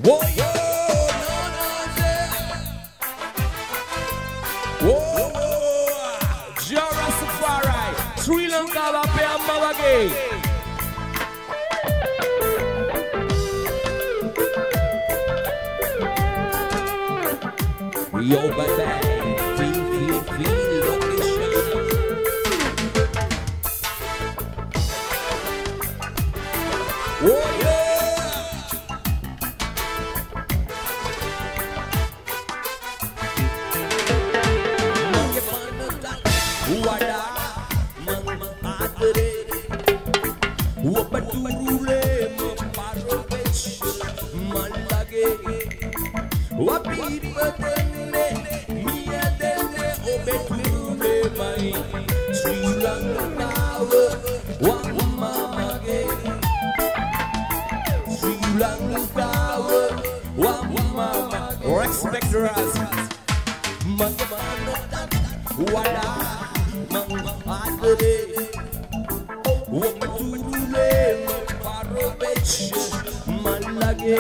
Whoa, yo, whoa, whoa. Jara Safari, Sri Lanka, Bape and Mabage. Yo, baby. Oh yeah! Wada, mama adere, wabature maparovech, malage, wapipatene, miadene obeture mai, Sri Lanka, wamamage. Respect the us. Wada, adere, wabature, maparovech, malage,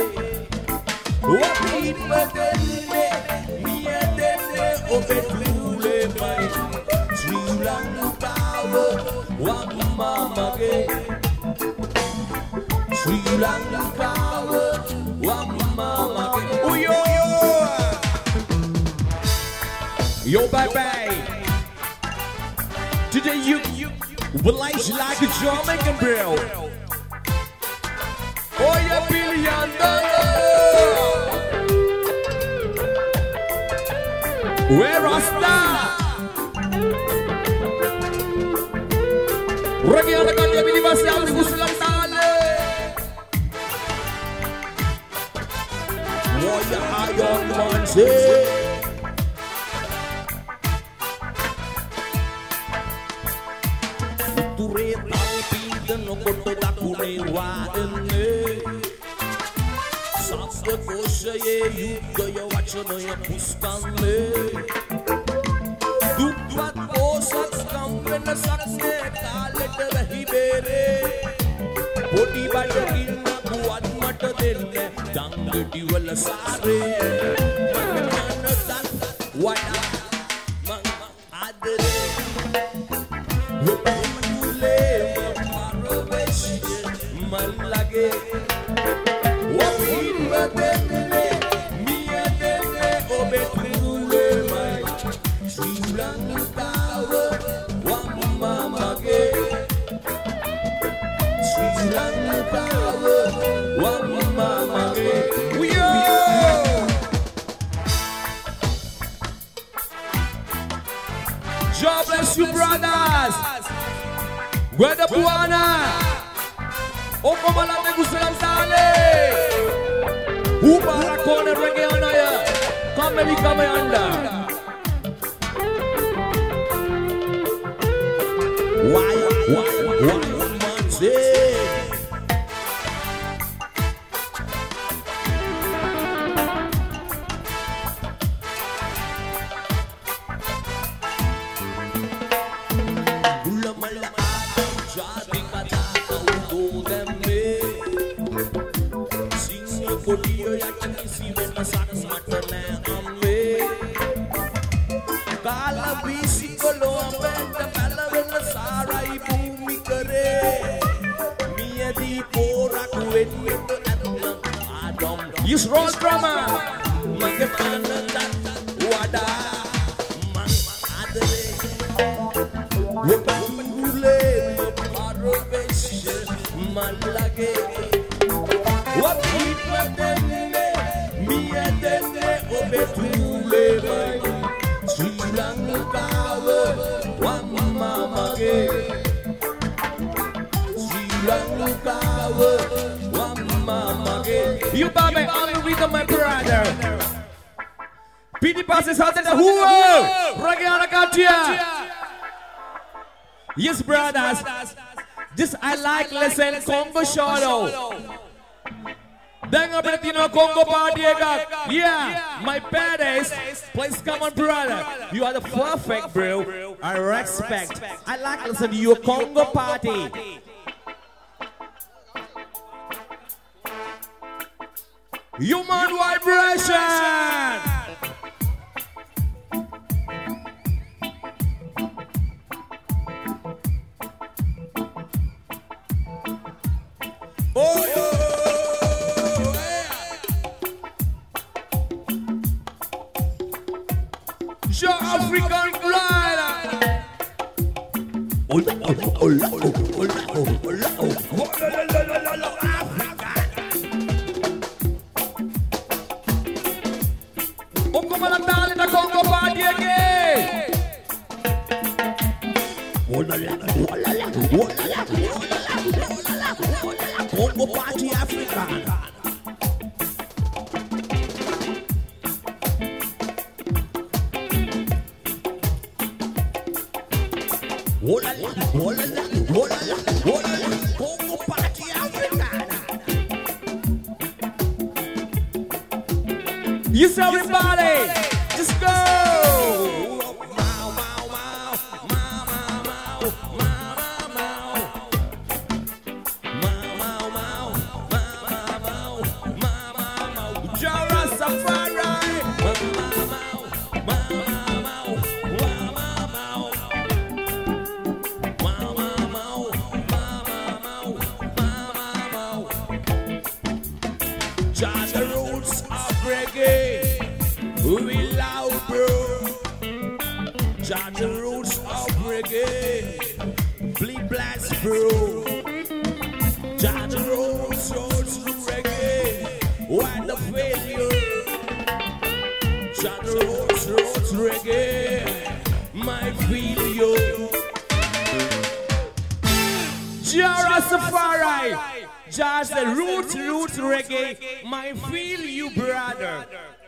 wapipatene, miadene obeture mai, Sri Lanka, wamamage. Sri Lanka, Wamama, oh yo, yo, bye bye. Today you will like a Jamaican bro. Oh yeah, $1 billion. Where Rasta? Reggae on the country, believe us, young Muslim. Warrior Iron Man say Ture talpi no koto da kure wa ene Saksa kosha ye yuga ya wachana ya puskane Dupat osak kambe na sakse kalete rahi bere Podi bajakin na buat mata denne Dangdi wala sare Magana tan Wada Mama adere Wapamule Maparovesh Malage Wapin badene Mia dene Obetule mai Sri Lanka Wamamage Sri Lanka Wamamage God bless you, brothers. Where the Buana? Okomala me gustalam sale. Ubara kone reggae anaya. Come anda. Why, man say? Use roll drummer. Wada man adere. Wapamule maparovesh malage. Wapipatene miadene obetule mai. Sri Lanka wamamage. Sri Lanka wamamage. You babe, only rhythm, my brother. Pity passes out in the whoa! Reggae Katia. Yes, brothers. This I like listen Congo Shadow. Dang up at Congo party. Yeah, my badass. Please come on, brother. You are the perfect, bro. I respect. I like listen to your Congo party. Human vibration. Oh, Jah African Glider. Oh, come on, darling, the Congo party again. Congo party African. Congo party African. Yes, everybody, just go. Just the roots of reggae, we loud, bro. Just the roots of reggae, bleed blast, bro. Just the roots of reggae, what the failure. Just the roots reggae, my failure. Jah Rastafari. Just the roots reggae, my feel you, brother.